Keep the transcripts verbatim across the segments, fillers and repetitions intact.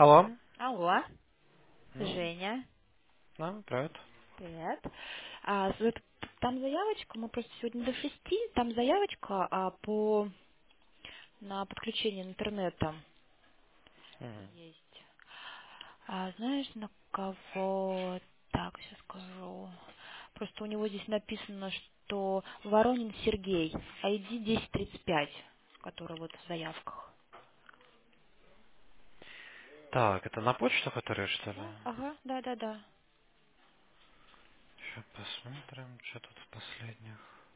Алло. Алло, Ну, Женя, да, привет. привет. А, с- вот там заявочка, мы просто сегодня до шести, там заявочка а, по на подключение интернета Мгм. есть. А, знаешь, на кого? Так, сейчас скажу. Просто у него здесь написано, что Воронин Сергей, ай ди десять тридцать пять, который вот в заявках. Так, это на почту, которая, что ли? Да, ага, да, да, да. Сейчас посмотрим, что тут в последних.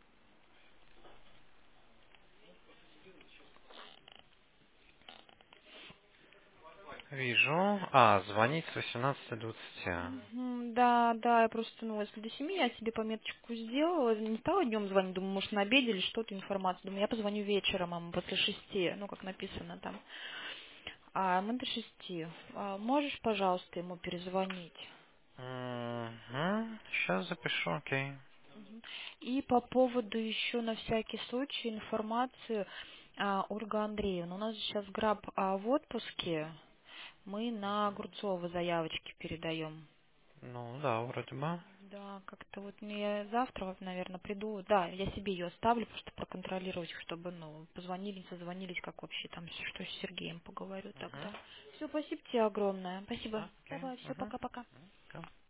Вижу. А, звонить с восемнадцати двадцати. Мгм, да, да, я просто, ну, если до семи я себе пометочку сделала, не стала днем звонить, думаю, может, на обеде или что-то информацию. Думаю, я позвоню вечером, а после шести, ну, как написано там. А мы до шести. А можешь, пожалуйста, ему перезвонить? Угу. Сейчас запишу, окей. Мгм. И по поводу еще на всякий случай информации, а, Ольга Андреевна, у нас сейчас Граб а, в отпуске, мы на Огурцова заявочки передаем. Ну, да, вроде бы. Да, как-то вот мне завтра, вот, наверное, приду. Да, я себе ее оставлю, просто проконтролировать, чтобы, ну, позвонили, созвонились, как вообще там, что с Сергеем поговорю Угу. тогда. Все, спасибо тебе огромное. Спасибо. Да, окей. Давай, все, Угу. пока-пока. Угу.